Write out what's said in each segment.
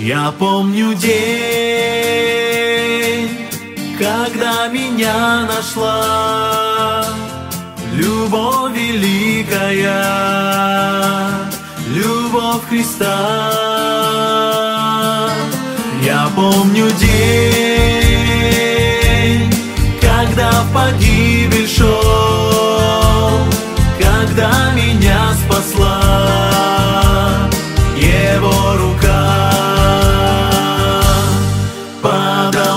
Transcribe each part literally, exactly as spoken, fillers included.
Я помню день, когда меня нашла любовь великая, любовь Христа. Я помню день, когда в погибель шел, когда меня спасла Его рука. Падал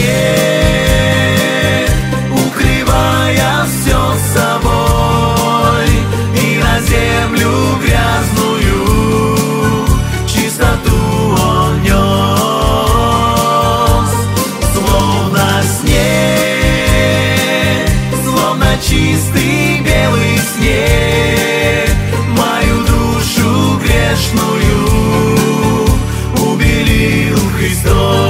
снег, укрывая все собой, и на землю грязную чистоту Он нес. Словно снег, словно чистый белый снег, мою душу грешную убелил Христос.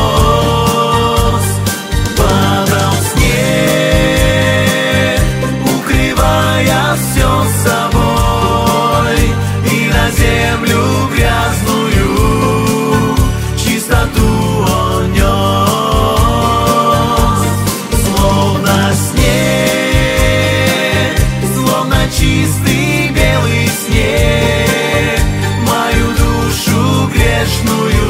Чистый белый снег, мою душу грешную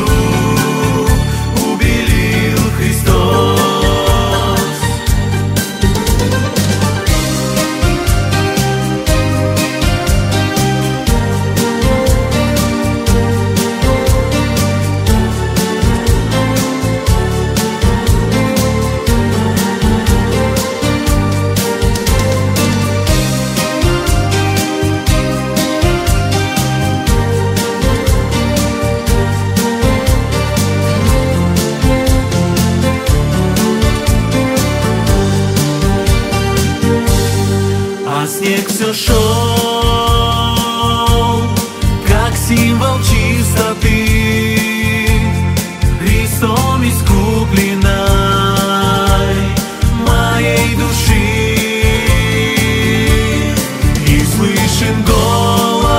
убелил Христос. Снег все шел, как символ чистоты, Христом искупленной моей души. И слышен голос